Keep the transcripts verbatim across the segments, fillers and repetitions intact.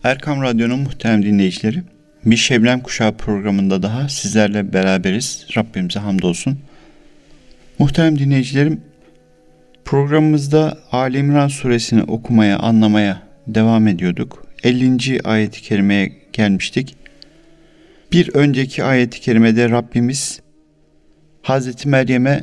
Erkam Radyo'nun muhterem dinleyicileri, bir Şebnem Kuşağı programında daha sizlerle beraberiz. Rabbimize hamdolsun. Muhterem dinleyicilerim, programımızda Ali İmran suresini okumaya, anlamaya devam ediyorduk. ellinci ayet-i kerimeye gelmiştik. Bir önceki ayet-i kerimede Rabbimiz Hazreti Meryem'e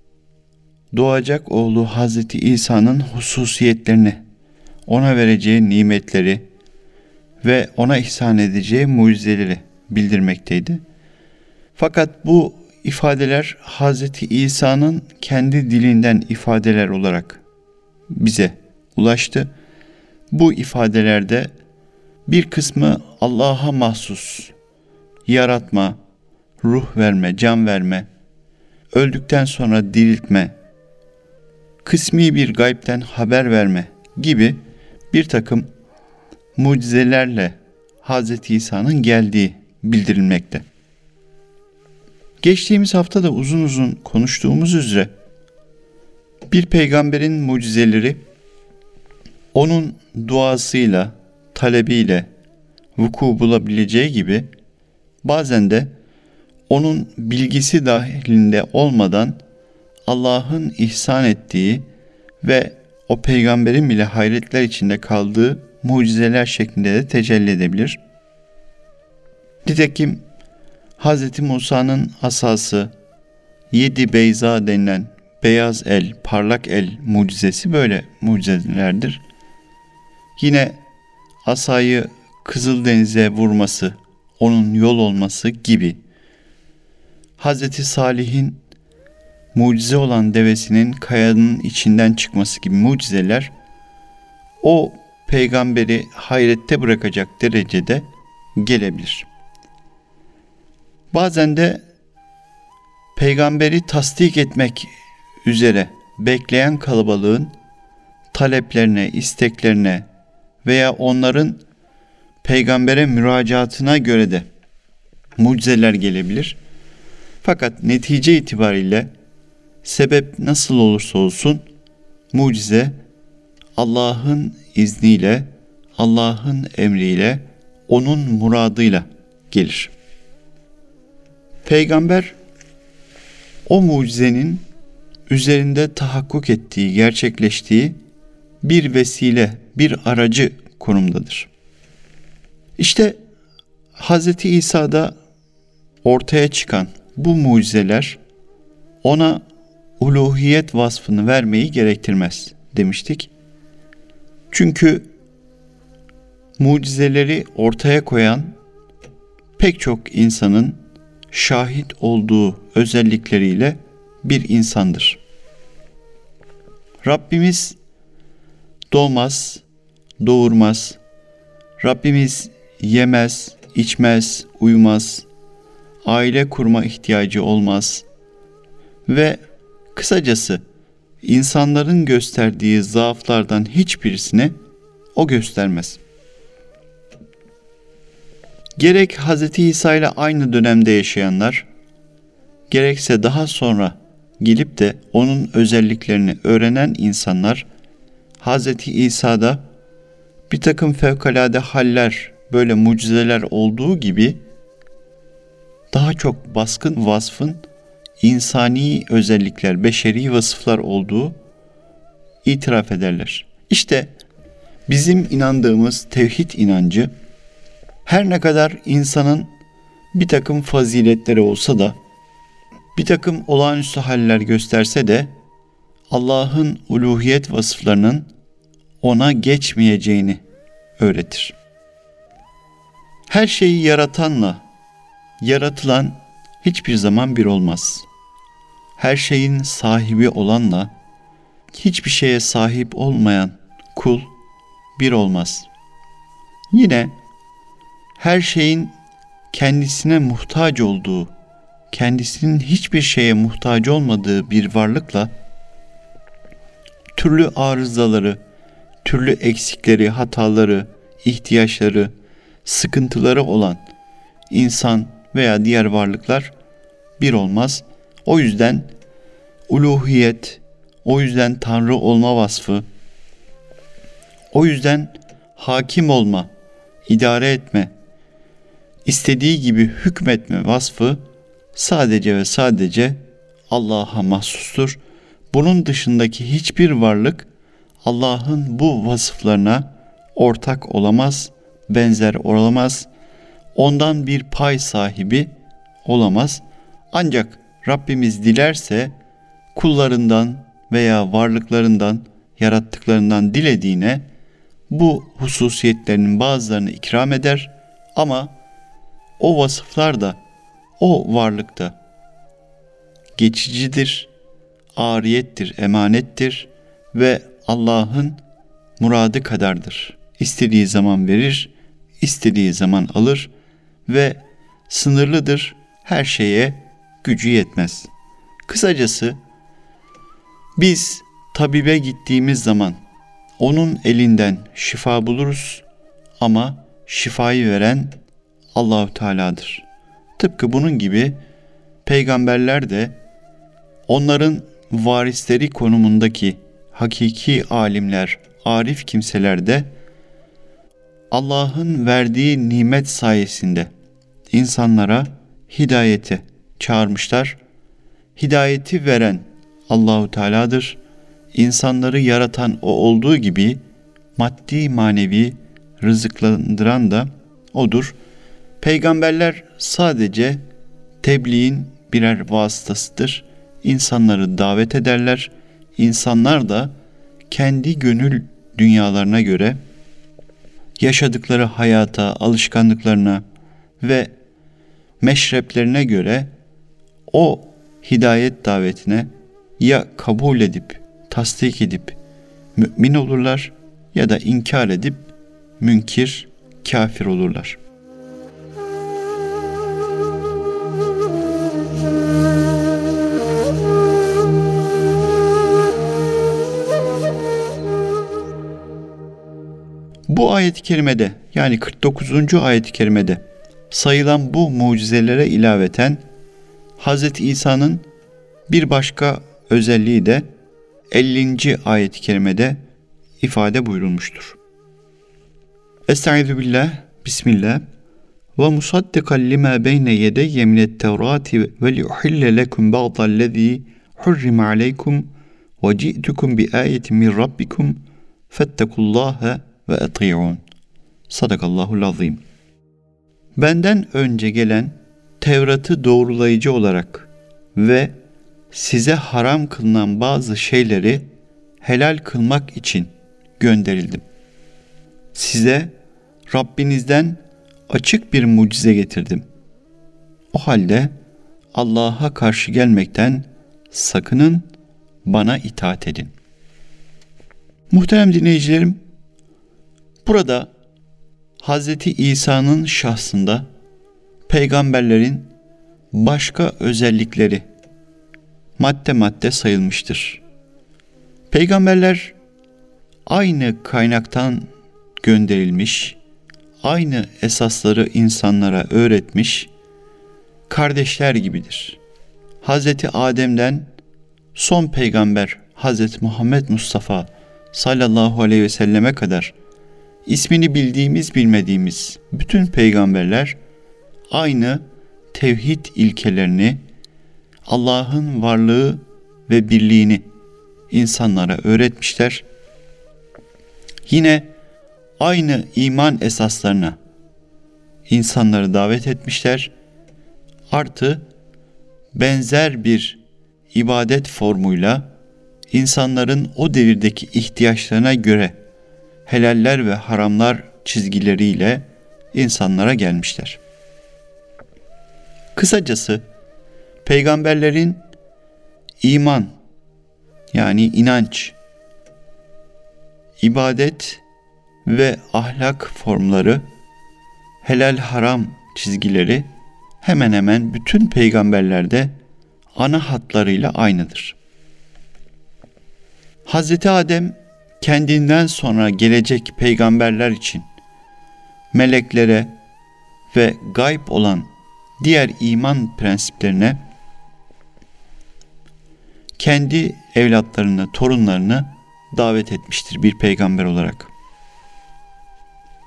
doğacak oğlu Hazreti İsa'nın hususiyetlerini, ona vereceği nimetleri ve ona ihsan edeceği mucizeleri bildirmekteydi. Fakat bu ifadeler Hazreti İsa'nın kendi dilinden ifadeler olarak bize ulaştı. Bu ifadelerde bir kısmı Allah'a mahsus, yaratma, ruh verme, can verme, öldükten sonra diriltme, kısmi bir gaybden haber verme gibi bir takım mucizelerle Hazreti İsa'nın geldiği bildirilmekte. Geçtiğimiz hafta da uzun uzun konuştuğumuz üzere bir peygamberin mucizeleri onun duasıyla, talebiyle vuku bulabileceği gibi bazen de onun bilgisi dahilinde olmadan Allah'ın ihsan ettiği ve o peygamberin bile hayretler içinde kaldığı mucizeler şeklinde de tecelli edebilir. Nitekim Hz. Musa'nın asası, yedi beyza denilen beyaz el, parlak el mucizesi böyle mucizelerdir. Yine asayı Kızıldeniz'e vurması, onun yol olması gibi. Hz. Salih'in mucize olan devesinin kayanın içinden çıkması gibi mucizeler o peygamberi hayrette bırakacak derecede gelebilir. Bazen de peygamberi tasdik etmek üzere bekleyen kalabalığın taleplerine, isteklerine veya onların peygambere müracaatına göre de mucizeler gelebilir. Fakat netice itibariyle sebep nasıl olursa olsun mucize Allah'ın izniyle, Allah'ın emriyle, onun muradıyla gelir. Peygamber o mucizenin üzerinde tahakkuk ettiği, gerçekleştiği bir vesile, bir aracı konumdadır. İşte Hz. İsa'da ortaya çıkan bu mucizeler ona uluhiyet vasfını vermeyi gerektirmez demiştik. Çünkü mucizeleri ortaya koyan pek çok insanın şahit olduğu özellikleriyle bir insandır. Rabbimiz doğmaz, doğurmaz. Rabbimiz yemez, içmez, uyumaz. Aile kurma ihtiyacı olmaz. Ve kısacası insanların gösterdiği zaaflardan hiçbirisini o göstermez. Gerek Hz. İsa ile aynı dönemde yaşayanlar, gerekse daha sonra gelip de onun özelliklerini öğrenen insanlar, Hz. İsa'da bir takım fevkalade haller, böyle mucizeler olduğu gibi daha çok baskın vasfın insani özellikler, beşeri vasıflar olduğu itiraf ederler. İşte bizim inandığımız tevhid inancı her ne kadar insanın bir takım faziletleri olsa da, bir takım olağanüstü haller gösterse de Allah'ın uluhiyet vasıflarının ona geçmeyeceğini öğretir. Her şeyi yaratanla yaratılan hiçbir zaman bir olmaz. Her şeyin sahibi olanla hiçbir şeye sahip olmayan kul bir olmaz. Yine her şeyin kendisine muhtaç olduğu, kendisinin hiçbir şeye muhtaç olmadığı bir varlıkla türlü arızaları, türlü eksikleri, hataları, ihtiyaçları, sıkıntıları olan insan veya diğer varlıklar bir olmaz. O yüzden uluhiyet, o yüzden Tanrı olma vasfı, o yüzden hakim olma, idare etme, istediği gibi hükmetme vasfı sadece ve sadece Allah'a mahsustur. Bunun dışındaki hiçbir varlık Allah'ın bu vasıflarına ortak olamaz, benzer olamaz, ondan bir pay sahibi olamaz. Ancak Rabbimiz dilerse kullarından veya varlıklarından, yarattıklarından dilediğine bu hususiyetlerinin bazılarını ikram eder ama o vasıflar da o varlıkta geçicidir, ariyettir, emanettir ve Allah'ın muradı kadardır. İstediği zaman verir, istediği zaman alır ve sınırlıdır, her şeye gücü yetmez. Kısacası biz tabibe gittiğimiz zaman onun elinden şifa buluruz ama şifayı veren Allahu Teala'dır. Tıpkı bunun gibi peygamberler de onların varisleri konumundaki hakiki alimler, arif kimseler de Allah'ın verdiği nimet sayesinde insanlara hidayete çağırmışlar. Hidayeti veren Allahu Teala'dır. İnsanları yaratan o olduğu gibi maddi manevi rızıklandıran da odur. Peygamberler sadece tebliğin birer vasıtasıdır. İnsanları davet ederler. İnsanlar da kendi gönül dünyalarına göre yaşadıkları hayata, alışkanlıklarına ve meşreplerine göre o hidayet davetine ya kabul edip, tasdik edip mümin olurlar ya da inkar edip münkir, kafir olurlar. Bu ayet-i kerimede yani kırk dokuzuncu ayet-i kerimede sayılan bu mucizelere ilaveten Hazreti İsa'nın bir başka özelliği de ellinci ayet-i kerimede ifade buyurulmuştur. Estaizu billah, bismillah ve musaddikan lima beyne yedeyye mine't-tevrati ve liuhille lekum ba'dallezî hurrime aleykum ve ci'tukum bi ayetin min rabbikum fettekullâhe ve eti'ûn. Sadakallahul azim. Benden önce gelen Tevrat'ı doğrulayıcı olarak ve size haram kılınan bazı şeyleri helal kılmak için gönderildim. Size Rabbinizden açık bir mucize getirdim. O halde Allah'a karşı gelmekten sakının, bana itaat edin. Muhterem dinleyicilerim, burada Hazreti İsa'nın şahsında peygamberlerin başka özellikleri madde madde sayılmıştır. Peygamberler aynı kaynaktan gönderilmiş, aynı esasları insanlara öğretmiş kardeşler gibidir. Hazreti Adem'den son peygamber Hazreti Muhammed Mustafa sallallahu aleyhi ve selleme kadar ismini bildiğimiz bilmediğimiz bütün peygamberler aynı tevhid ilkelerini, Allah'ın varlığı ve birliğini insanlara öğretmişler. Yine aynı iman esaslarına insanları davet etmişler. Artı benzer bir ibadet formuyla insanların o devirdeki ihtiyaçlarına göre helaller ve haramlar çizgileriyle insanlara gelmişler. Kısacası peygamberlerin iman yani inanç, ibadet ve ahlak formları, helal haram çizgileri hemen hemen bütün peygamberlerde ana hatlarıyla aynıdır. Hazreti Adem kendinden sonra gelecek peygamberler için meleklere ve gayb olan diğer iman prensiplerine kendi evlatlarını, torunlarını davet etmiştir bir peygamber olarak.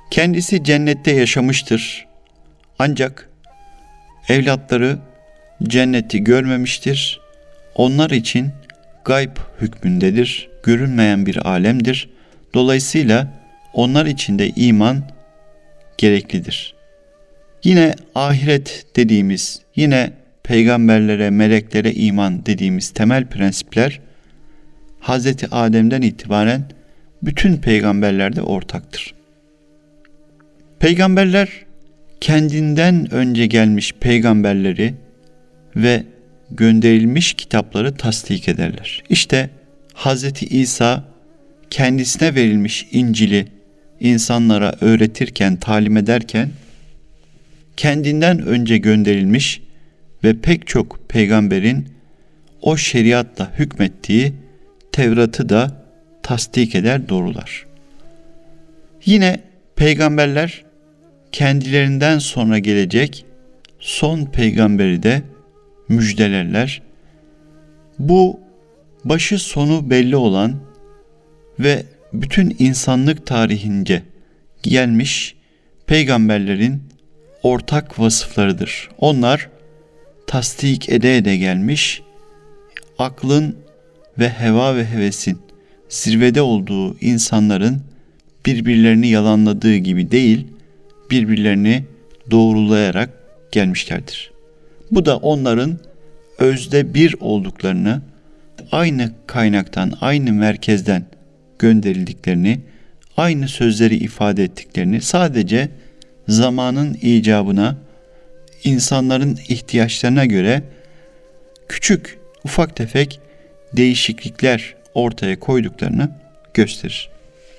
Kendisi cennette yaşamıştır. Ancak evlatları cenneti görmemiştir. Onlar için gayb hükmündedir. Görünmeyen bir alemdir. Dolayısıyla onlar için de iman gereklidir. Yine ahiret dediğimiz, yine peygamberlere, meleklere iman dediğimiz temel prensipler Hazreti Adem'den itibaren bütün peygamberlerde ortaktır. Peygamberler kendinden önce gelmiş peygamberleri ve gönderilmiş kitapları tasdik ederler. İşte Hazreti İsa kendisine verilmiş İncil'i insanlara öğretirken, talim ederken kendinden önce gönderilmiş ve pek çok peygamberin o şeriatla hükmettiği Tevrat'ı da tasdik eder, doğrular. Yine peygamberler kendilerinden sonra gelecek son peygamberi de müjdelerler. Bu başı sonu belli olan ve bütün insanlık tarihince gelmiş peygamberlerin ortak vasıflarıdır. Onlar tasdik ede ede gelmiş, aklın ve heva ve hevesin zirvede olduğu insanların birbirlerini yalanladığı gibi değil, birbirlerini doğrulayarak gelmişlerdir. Bu da onların özde bir olduklarını, aynı kaynaktan, aynı merkezden gönderildiklerini, aynı sözleri ifade ettiklerini, sadece zamanın icabına, insanların ihtiyaçlarına göre küçük, ufak tefek değişiklikler ortaya koyduklarını gösterir.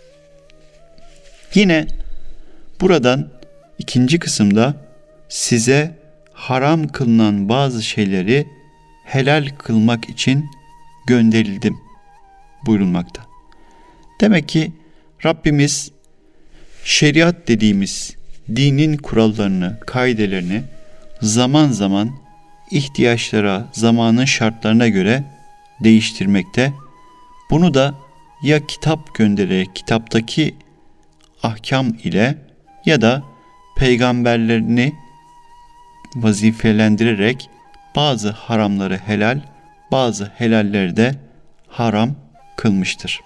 Yine buradan ikinci kısımda size haram kılınan bazı şeyleri helal kılmak için gönderildim buyurulmakta. Demek ki Rabbimiz şeriat dediğimiz dinin kurallarını, kaidelerini zaman zaman ihtiyaçlara, zamanın şartlarına göre değiştirmekte. Bunu da ya kitap göndererek, kitaptaki ahkam ile ya da peygamberlerini vazifelendirerek bazı haramları helal, bazı helalleri de haram kılmıştır.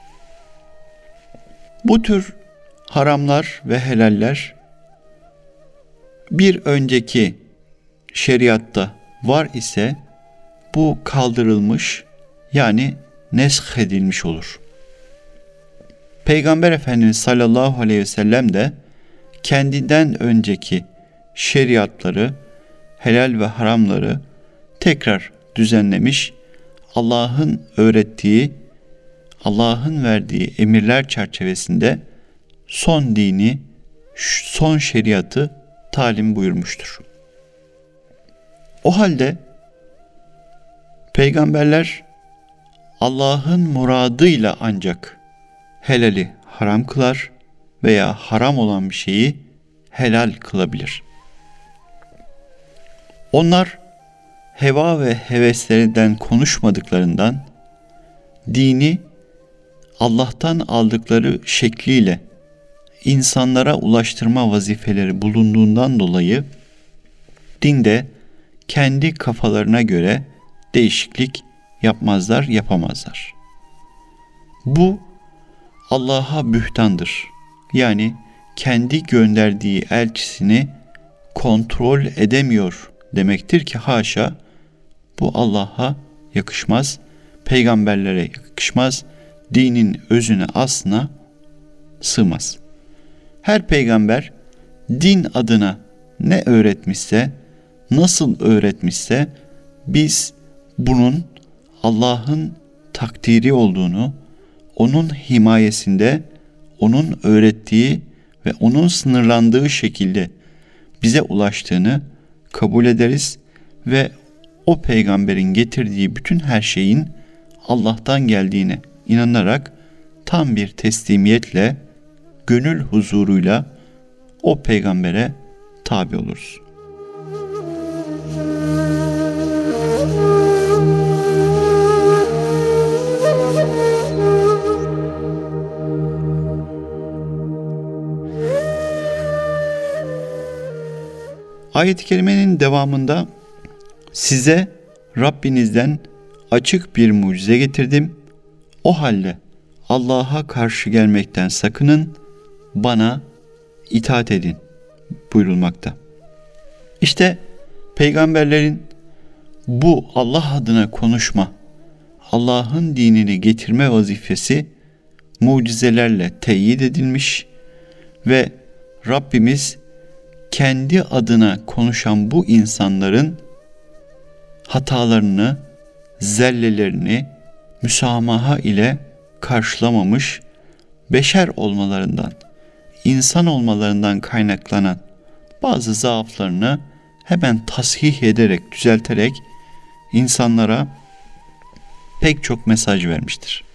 Bu tür haramlar ve helaller bir önceki şeriatta var ise bu kaldırılmış, yani nesh edilmiş olur. Peygamber Efendimiz sallallahu aleyhi ve sellem de kendinden önceki şeriatları, helal ve haramları tekrar düzenlemiş, Allah'ın öğrettiği, Allah'ın verdiği emirler çerçevesinde son dini, son şeriatı talim buyurmuştur. O halde peygamberler Allah'ın muradıyla ancak helali haram kılar veya haram olan bir şeyi helal kılabilir. Onlar heva ve heveslerinden konuşmadıklarından, dini Allah'tan aldıkları şekliyle insanlara ulaştırma vazifeleri bulunduğundan dolayı dinde kendi kafalarına göre değişiklik yapmazlar, yapamazlar. Bu Allah'a bühtandır. Yani kendi gönderdiği elçisini kontrol edemiyor demektir ki haşa, bu Allah'a yakışmaz, peygamberlere yakışmaz, dinin özüne, aslına sığmaz. Her peygamber din adına ne öğretmişse, nasıl öğretmişse biz bunun Allah'ın takdiri olduğunu, onun himayesinde, onun öğrettiği ve onun sınırlandığı şekilde bize ulaştığını kabul ederiz ve o peygamberin getirdiği bütün her şeyin Allah'tan geldiğine inanarak tam bir teslimiyetle, gönül huzuruyla o peygambere tabi oluruz. Ayet-i kerimenin devamında size Rabbinizden açık bir mucize getirdim. O halde Allah'a karşı gelmekten sakının, bana itaat edin buyurulmakta. İşte peygamberlerin bu Allah adına konuşma, Allah'ın dinini getirme vazifesi mucizelerle teyit edilmiş ve Rabbimiz kendi adına konuşan bu insanların hatalarını, zellelerini müsamaha ile karşılamamış, beşer olmalarından, insan olmalarından kaynaklanan bazı zaaflarını hemen tasih ederek, düzelterek insanlara pek çok mesaj vermiştir.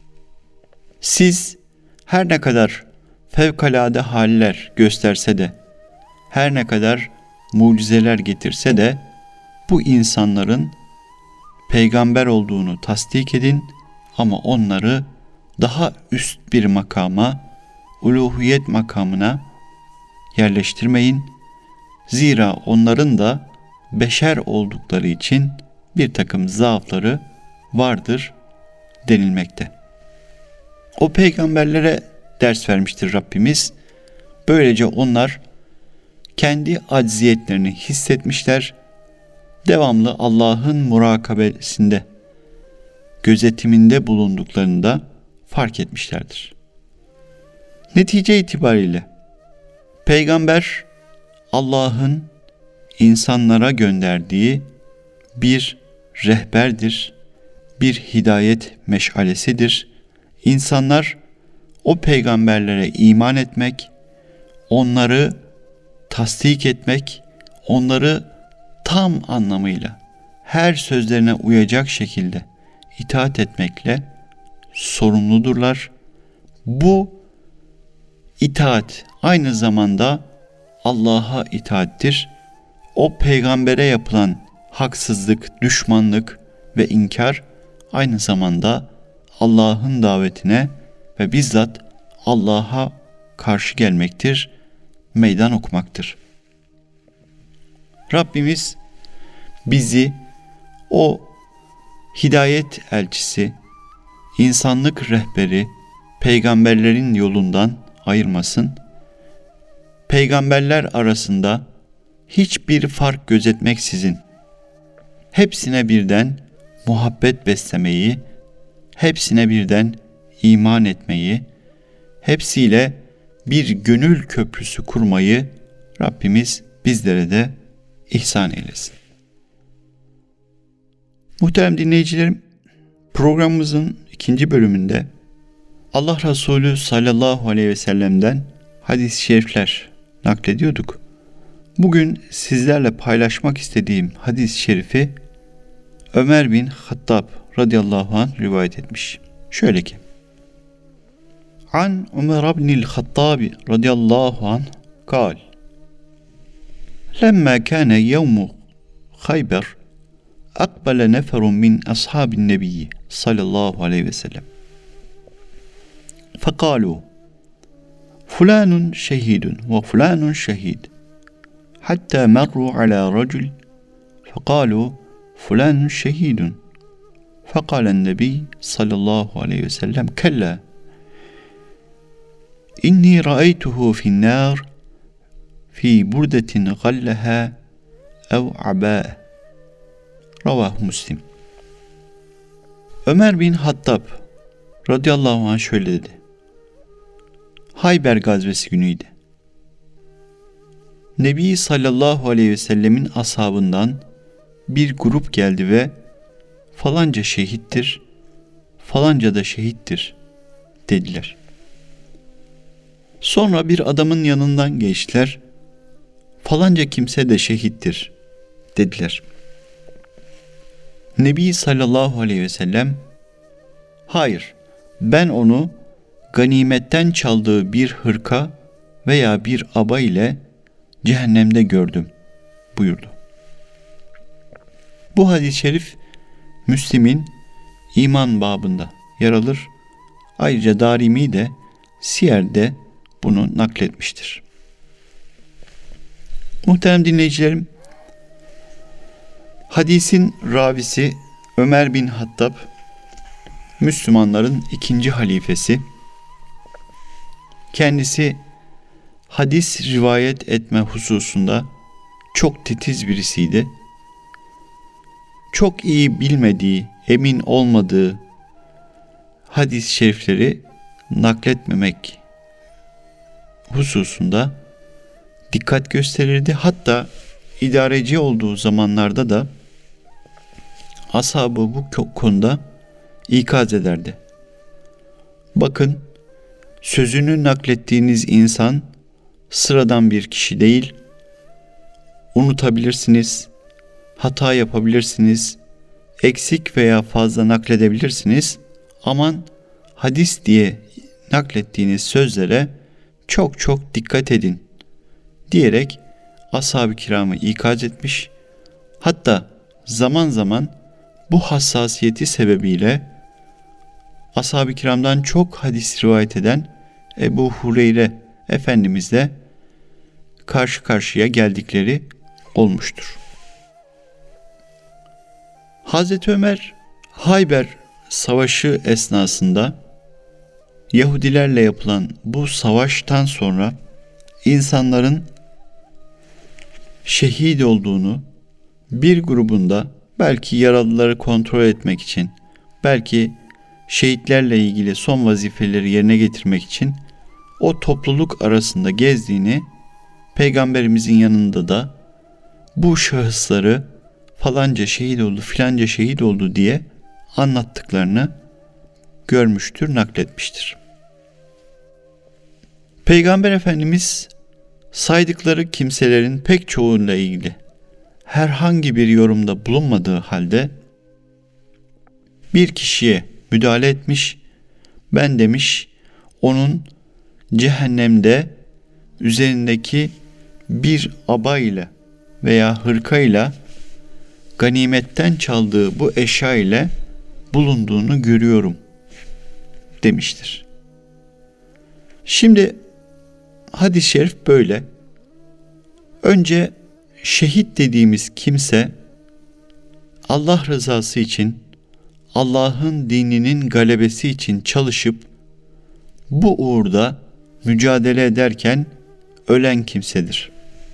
Siz her ne kadar fevkalade haller gösterse de, her ne kadar mucizeler getirse de bu insanların peygamber olduğunu tasdik edin ama onları daha üst bir makama, uluhiyet makamına yerleştirmeyin. Zira onların da beşer oldukları için bir takım zaafları vardır denilmekte. O peygamberlere ders vermiştir Rabbimiz. Böylece onlar kendi acziyetlerini hissetmişler. Devamlı Allah'ın murakabesinde, gözetiminde bulunduklarında fark etmişlerdir. Netice itibariyle peygamber Allah'ın insanlara gönderdiği bir rehberdir, bir hidayet meşalesidir. İnsanlar o peygamberlere iman etmek, onları tasdik etmek, onları tam anlamıyla her sözlerine uyacak şekilde itaat etmekle sorumludurlar. Bu itaat aynı zamanda Allah'a itaattir. O peygambere yapılan haksızlık, düşmanlık ve inkar aynı zamanda Allah'ın davetine ve bizzat Allah'a karşı gelmektir, meydan okumaktır. Rabbimiz bizi o hidayet elçisi, insanlık rehberi, peygamberlerin yolundan ayırmasın. Peygamberler arasında hiçbir fark gözetmeksizin hepsine birden muhabbet beslemeyi, hepsine birden iman etmeyi, hepsiyle bir gönül köprüsü kurmayı Rabbimiz bizlere de ihsan eylesin. Muhterem dinleyicilerim, programımızın ikinci bölümünde Allah Resulü sallallahu aleyhi ve sellem'den hadis-i şerifler naklediyorduk. Bugün sizlerle paylaşmak istediğim hadis-i şerifi Ömer bin Hattab radıyallahu anh rivayet etmiş. Şöyle ki: An Ömer bin Hattab radıyallahu anh kal: Lemma kana yevmu Khayber akbale neferun min ashabin nebiyyi sallallahu aleyhi ve sellem. فقالوا فلان شهيد وفلان شهيد حتى مروا على رجل فقالوا فلان شهيد فقال النبي صلى الله عليه وسلم كلا إني رأيته في النار في بردة غلها أو عباءة. رواه Müslim. Ömer bin Hattab radıyallahu anh şöyle dedi: Hayber gazvesi günüydü. Nebi sallallahu aleyhi ve sellemin ashabından bir grup geldi ve falanca şehittir, falanca da şehittir dediler. Sonra bir adamın yanından geçtiler, falanca kimse de şehittir dediler. Nebi sallallahu aleyhi ve sellem, hayır, ben onu ganimetten çaldığı bir hırka veya bir aba ile cehennemde gördüm buyurdu. Bu hadis-i şerif Müslim'in iman babında yer alır. Ayrıca Darimi de Siyer'de bunu nakletmiştir. Muhterem dinleyicilerim, hadisin ravisi Ömer bin Hattab, Müslümanların ikinci halifesi. Kendisi hadis rivayet etme hususunda çok titiz birisiydi. Çok iyi bilmediği, emin olmadığı hadis-i şerifleri nakletmemek hususunda dikkat gösterirdi. Hatta idareci olduğu zamanlarda da ashabı bu konuda ikaz ederdi. Bakın, sözünü naklettiğiniz insan sıradan bir kişi değil. Unutabilirsiniz, hata yapabilirsiniz, eksik veya fazla nakledebilirsiniz. Aman hadis diye naklettiğiniz sözlere çok çok dikkat edin diyerek ashab-ı kiramı ikaz etmiş. Hatta zaman zaman bu hassasiyeti sebebiyle ashab-ı kiramdan çok hadis rivayet eden Ebu Hureyre Efendimizle karşı karşıya geldikleri olmuştur. Hazreti Ömer Hayber Savaşı esnasında Yahudilerle yapılan bu savaştan sonra insanların şehit olduğunu, bir grubunda belki yaralıları kontrol etmek için, belki şehitlerle ilgili son vazifeleri yerine getirmek için o topluluk arasında gezdiğini, Peygamberimizin yanında da bu şahısları falanca şehit oldu, filanca şehit oldu diye anlattıklarını görmüştür, nakletmiştir. Peygamber Efendimiz saydıkları kimselerin pek çoğuyla ilgili herhangi bir yorumda bulunmadığı halde bir kişiye müdahale etmiş, ben demiş onun cehennemde üzerindeki bir aba ile veya hırka ile ganimetten çaldığı bu eşya ile bulunduğunu görüyorum demiştir. Şimdi hadis-i şerif böyle. Önce şehit dediğimiz kimse Allah rızası için, Allah'ın dininin galebesi için çalışıp bu uğurda mücadele ederken ölen kimsedir.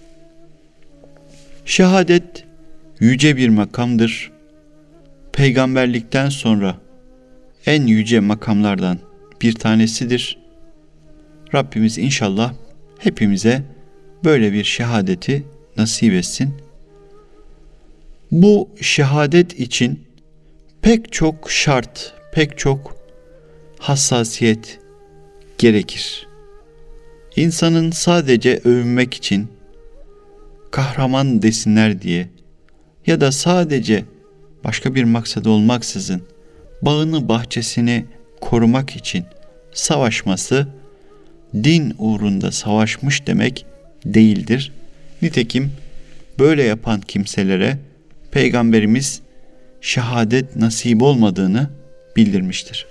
Şehadet yüce bir makamdır. Peygamberlikten sonra en yüce makamlardan bir tanesidir. Rabbimiz inşallah hepimize böyle bir şehadeti nasip etsin. Bu şehadet için pek çok şart, pek çok hassasiyet gerekir. İnsanın sadece övünmek için, kahraman desinler diye ya da sadece başka bir maksadı olmaksızın bağını bahçesini korumak için savaşması, din uğrunda savaşmış demek değildir. Nitekim böyle yapan kimselere Peygamberimiz şehadet nasip olmadığını bildirmiştir.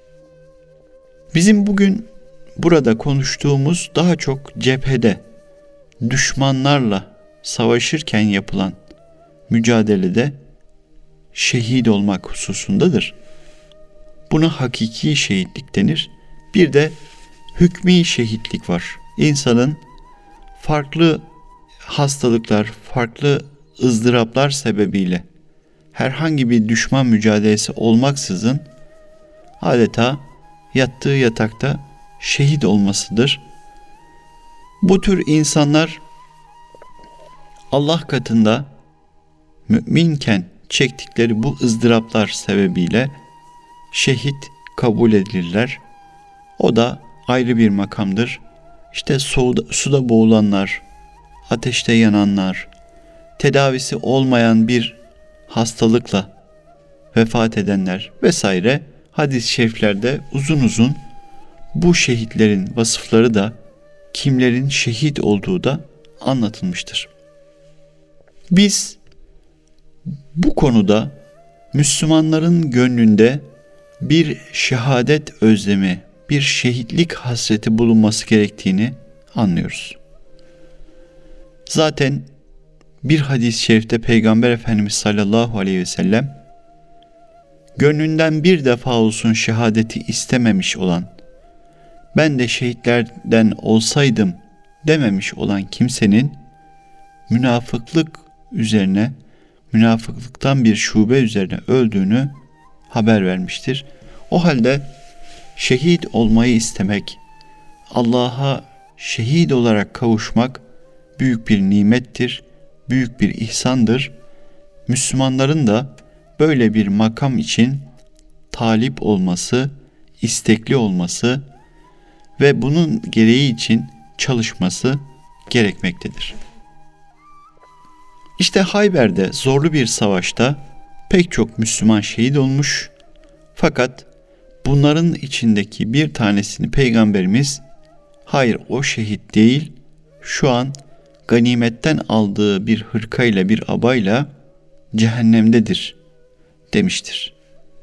Bizim bugün burada konuştuğumuz daha çok cephede, düşmanlarla savaşırken yapılan mücadelede şehit olmak hususundadır. Buna hakiki şehitlik denir. Bir de hükmî şehitlik var. İnsanın farklı hastalıklar, farklı ızdıraplar sebebiyle herhangi bir düşman mücadelesi olmaksızın adeta yattığı yatakta şehit olmasıdır. Bu tür insanlar Allah katında müminken çektikleri bu ızdıraplar sebebiyle şehit kabul edilirler. O da ayrı bir makamdır. İşte suda, suda boğulanlar, ateşte yananlar, tedavisi olmayan bir hastalıkla vefat edenler vesaire hadis-i şeriflerde uzun uzun bu şehitlerin vasıfları da kimlerin şehit olduğu da anlatılmıştır. Biz bu konuda Müslümanların gönlünde bir şehadet özlemi, bir şehitlik hasreti bulunması gerektiğini anlıyoruz. Zaten bir hadis-i şerifte Peygamber Efendimiz sallallahu aleyhi ve sellem gönlünden bir defa olsun şehadeti istememiş olan, ben de şehitlerden olsaydım dememiş olan kimsenin münafıklık üzerine, münafıklıktan bir şube üzerine öldüğünü haber vermiştir. O halde şehit olmayı istemek, Allah'a şehit olarak kavuşmak büyük bir nimettir, büyük bir ihsandır. Müslümanların da böyle bir makam için talip olması, istekli olması ve bunun gereği için çalışması gerekmektedir. İşte Hayber'de zorlu bir savaşta pek çok Müslüman şehit olmuş, fakat bunların içindeki bir tanesini Peygamberimiz, hayır o şehit değil, şu an ganimetten aldığı bir hırkayla, bir abayla cehennemdedir demiştir.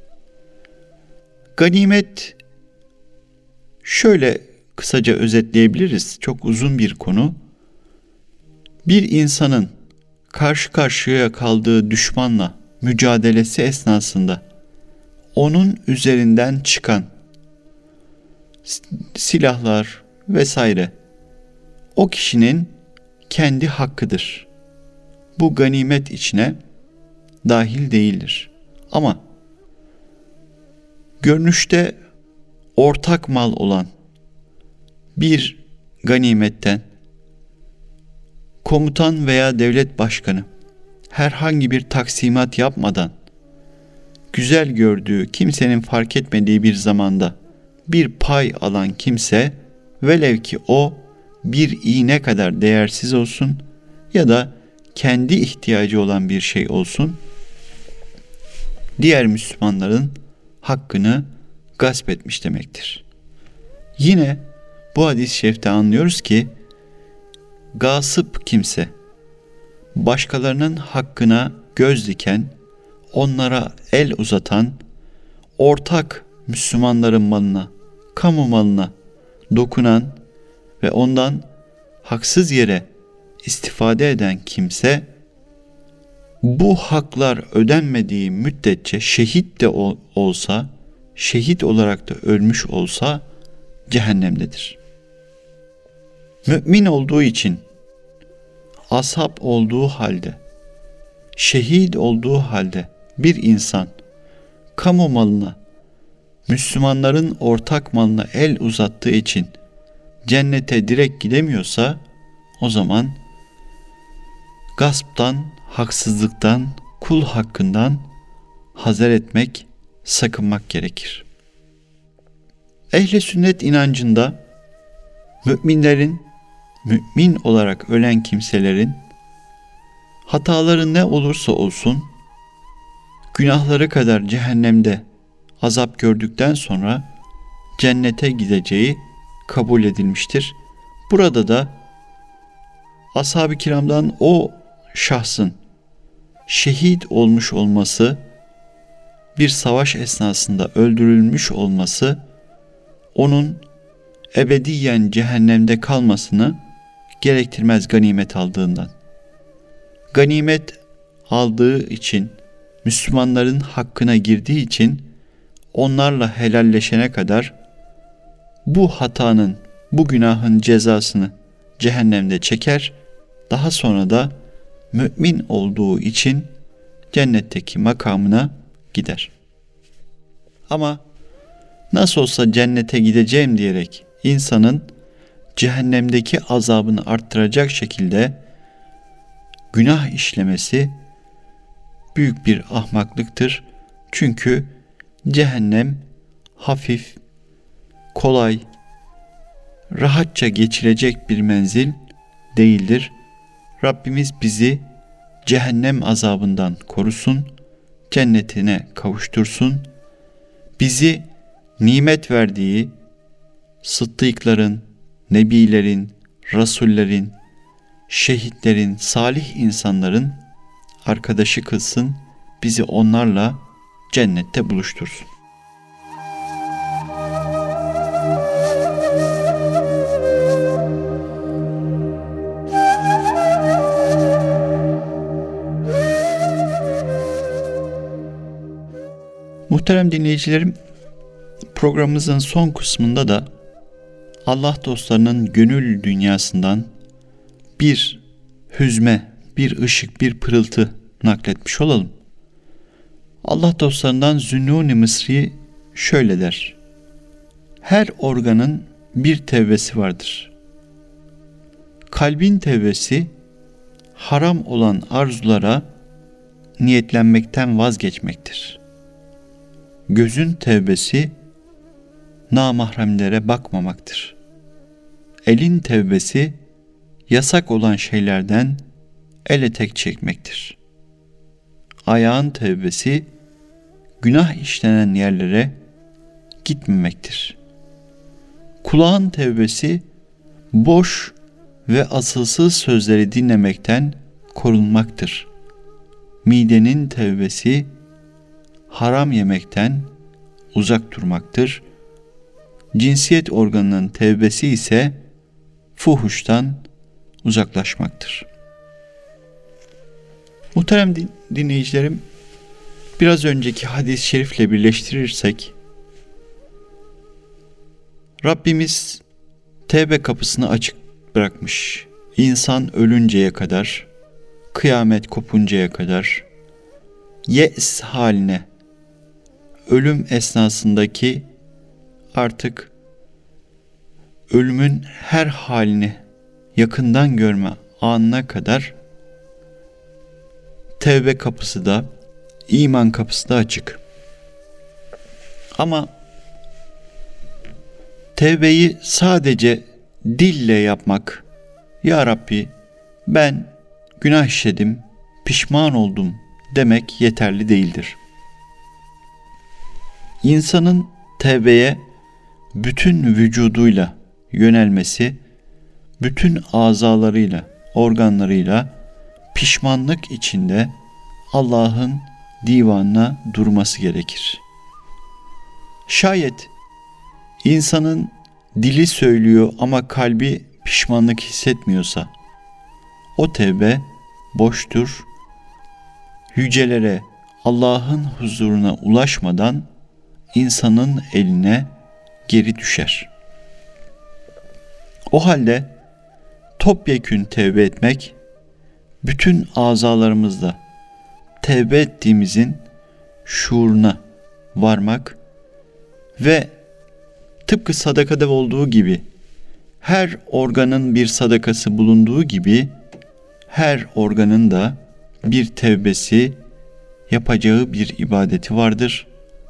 Ganimet şöyle kısaca özetleyebiliriz. Çok uzun bir konu. Bir insanın karşı karşıya kaldığı düşmanla mücadelesi esnasında onun üzerinden çıkan silahlar vesaire o kişinin kendi hakkıdır. Bu ganimet içine dahil değildir. Ama görünüşte ortak mal olan bir ganimetten komutan veya devlet başkanı herhangi bir taksimat yapmadan güzel gördüğü, kimsenin fark etmediği bir zamanda bir pay alan kimse, velev ki o bir iğne kadar değersiz olsun ya da kendi ihtiyacı olan bir şey olsun, diğer Müslümanların hakkını gasp etmiş demektir. Yine bu hadis-i şerifte anlıyoruz ki gasıp kimse, başkalarının hakkına göz diken, onlara el uzatan, ortak Müslümanların malına, kamu malına dokunan ve ondan haksız yere istifade eden kimse, bu haklar ödenmediği müddetçe şehit de olsa, şehit olarak da ölmüş olsa cehennemdedir. Mümin olduğu için, ashab olduğu halde, şehit olduğu halde bir insan kamu malına, Müslümanların ortak malına el uzattığı için cennete direkt gidemiyorsa, o zaman gasptan, haksızlıktan, kul hakkından hazer etmek, sakınmak gerekir. Ehl-i sünnet inancında müminlerin, mümin olarak ölen kimselerin hataları ne olursa olsun günahları kadar cehennemde azap gördükten sonra cennete gideceği kabul edilmiştir. Burada da ashab-ı kiramdan o şahsın şehit olmuş olması, bir savaş esnasında öldürülmüş olması, onun ebediyen cehennemde kalmasını gerektirmez ganimet aldığından. Ganimet aldığı için, Müslümanların hakkına girdiği için onlarla helalleşene kadar bu hatanın, bu günahın cezasını cehennemde çeker, daha sonra da mümin olduğu için cennetteki makamına gider. Ama nasıl olsa cennete gideceğim diyerek insanın cehennemdeki azabını arttıracak şekilde günah işlemesi büyük bir ahmaklıktır. Çünkü cehennem hafif, kolay, rahatça geçilecek bir menzil değildir. Rabbimiz bizi cehennem azabından korusun, cennetine kavuştursun. Bizi nimet verdiği sıddıkların, nebilerin, rasullerin, şehitlerin, salih insanların arkadaşı kılsın, bizi onlarla cennette buluştursun. Muhterem dinleyicilerim, programımızın son kısmında da Allah dostlarının gönül dünyasından bir hüzme, bir ışık, bir pırıltı nakletmiş olalım. Allah dostlarından Zünnûn-i Mısri şöyle der: her organın bir tevbesi vardır. Kalbin tevbesi, haram olan arzulara niyetlenmekten vazgeçmektir. Gözün tevbesi, namahremlere bakmamaktır. Elin tevbesi, yasak olan şeylerden el etek çekmektir. Ayağın tevbesi, günah işlenen yerlere gitmemektir. Kulağın tevbesi, boş ve asılsız sözleri dinlemekten korunmaktır. Midenin tevbesi, haram yemekten uzak durmaktır. Cinsiyet organının tevbesi ise fuhuştan uzaklaşmaktır. Muhterem dinleyicilerim, biraz önceki hadis-i şerifle birleştirirsek, Rabbimiz tevbe kapısını açık bırakmış. İnsan ölünceye kadar, kıyamet kopuncaya kadar, yes haline, ölüm esnasındaki artık ölümün her halini yakından görme anına kadar tevbe kapısı da, iman kapısı da açık. Ama tevbeyi sadece dille yapmak, ya Rabbi ben günah işledim, pişman oldum demek yeterli değildir. İnsanın tevbeye bütün vücuduyla yönelmesi, bütün azalarıyla, organlarıyla pişmanlık içinde Allah'ın divanına durması gerekir. Şayet insanın dili söylüyor ama kalbi pişmanlık hissetmiyorsa, o tevbe boştur. Yücelere, Allah'ın huzuruna ulaşmadan insanın eline geri düşer. O halde topyekün tevbe etmek, bütün azalarımızda tevbe ettiğimizin şuuruna varmak ve tıpkı sadakada olduğu gibi, her organın bir sadakası bulunduğu gibi, her organın da bir tevbesi, yapacağı bir ibadeti vardır.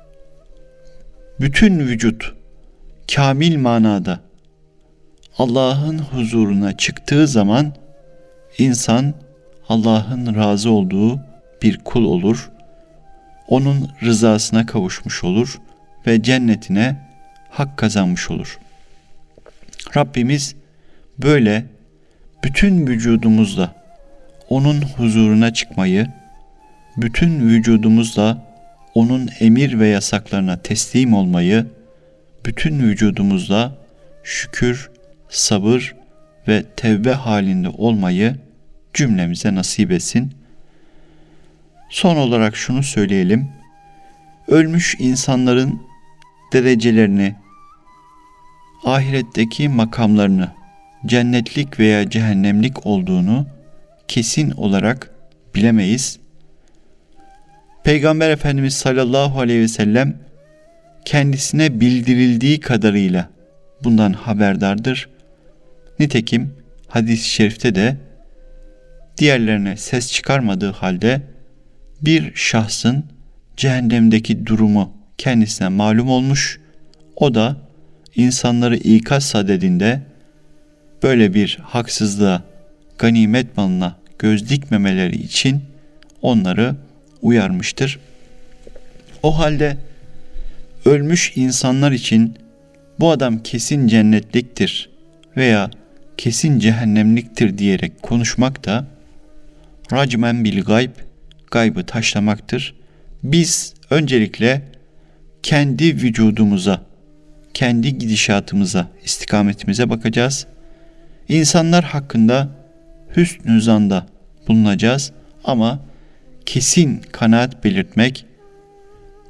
Bütün vücut kamil manada Allah'ın huzuruna çıktığı zaman insan Allah'ın razı olduğu bir kul olur. Onun rızasına kavuşmuş olur ve cennetine hak kazanmış olur. Rabbimiz böyle bütün vücudumuzla onun huzuruna çıkmayı, bütün vücudumuzla onun emir ve yasaklarına teslim olmayı, bütün vücudumuzla şükür, sabır ve tevbe halinde olmayı cümlemize nasip etsin. Son olarak şunu söyleyelim: ölmüş insanların derecelerini, ahiretteki makamlarını, cennetlik veya cehennemlik olduğunu kesin olarak bilemeyiz. Peygamber Efendimiz sallallahu aleyhi ve sellem kendisine bildirildiği kadarıyla bundan haberdardır. Nitekim hadis-i şerifte de diğerlerine ses çıkarmadığı halde bir şahsın cehennemdeki durumu kendisine malum olmuş. O da insanları ikaz sadedinde böyle bir haksızlığa, ganimet malına göz dikmemeleri için onları uyarmıştır. O halde ölmüş insanlar için bu adam kesin cennetliktir veya kesin cehennemliktir diyerek konuşmak da racmen bil gayb, gaybı taşlamaktır. Biz öncelikle kendi vücudumuza, kendi gidişatımıza, istikametimize bakacağız. İnsanlar hakkında hüsnü zanda bulunacağız ama kesin kanaat belirtmek,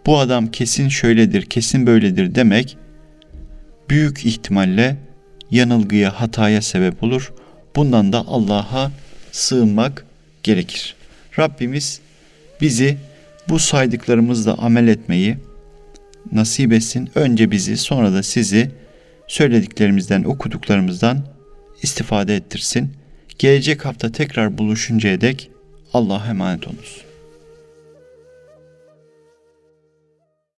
bu adam kesin şöyledir, kesin böyledir demek büyük ihtimalle yanılgıya, hataya sebep olur. Bundan da Allah'a sığınmak gerekir. Rabbimiz bizi bu saydıklarımızla amel etmeyi nasip etsin. Önce bizi, sonra da sizi söylediklerimizden, okuduklarımızdan istifade ettirsin. Gelecek hafta tekrar buluşuncaya dek Allah'a emanet olunuz.